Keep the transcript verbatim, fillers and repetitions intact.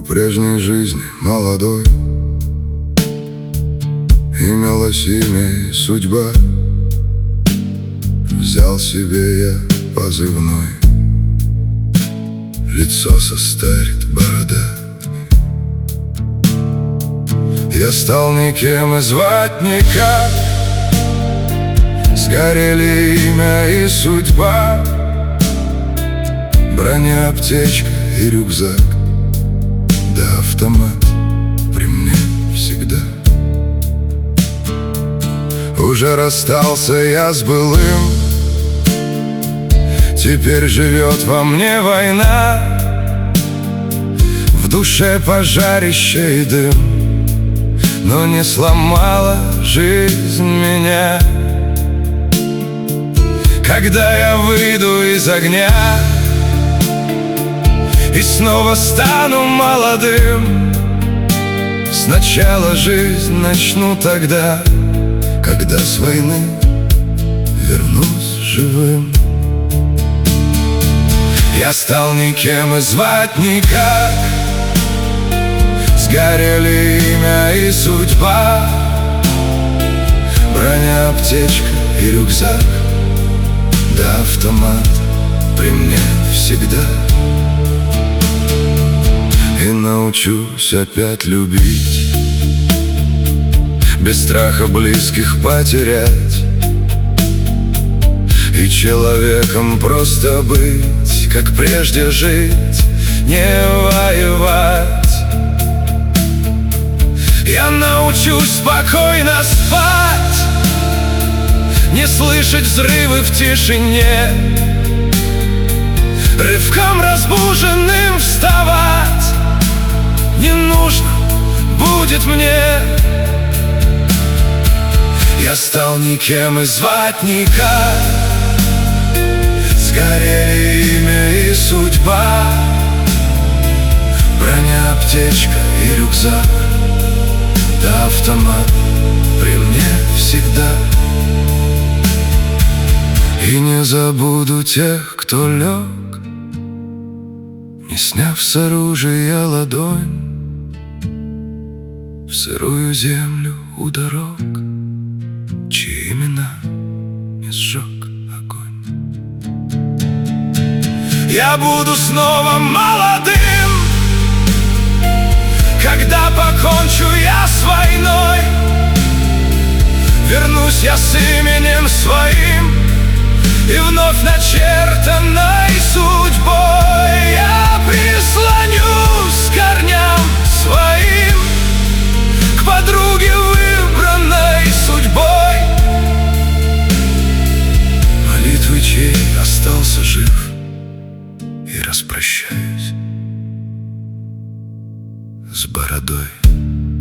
прежней жизни молодой имелось имя и судьба. Взял себе я позывной, лицо состарит борода. Я стал никем и звать никак, сгорели имя и судьба. Броня, аптечка и рюкзак, да автомат при мне всегда. Уже расстался я с былым, теперь живет во мне война. В душе пожарище и дым, но не сломала жизнь меня. Когда я выйду из огня и снова стану молодым, сначала жизнь начну тогда, когда с войны вернусь живым. Я стал никем и звать никак, сгорели имя и судьба. Броня, аптечка и рюкзак, да автомат при мне всегда. И научусь опять любить, без страха близких потерять, и человеком просто быть, как прежде жить, не воевать. Я научусь спокойно спать, не слышать взрывы в тишине, рывком разбуженным вставать не нужно будет мне. Я стал никем и звать никак, сгорели имя и судьба. Броня, аптечка и рюкзак, да автомат при мне всегда. И не забуду тех, кто лег, не сняв с оружия ладонь, в сырую землю у дорог, чьи имена не сжег огонь. Я буду снова молодым, когда покончу я с войной. Вернусь я с именем своим и вновь начертанной судьбой. Я прислонюсь к корням своим, к подруге, выбранной судьбой, молитвы чьей остался жив, и распрощаюсь с бородой.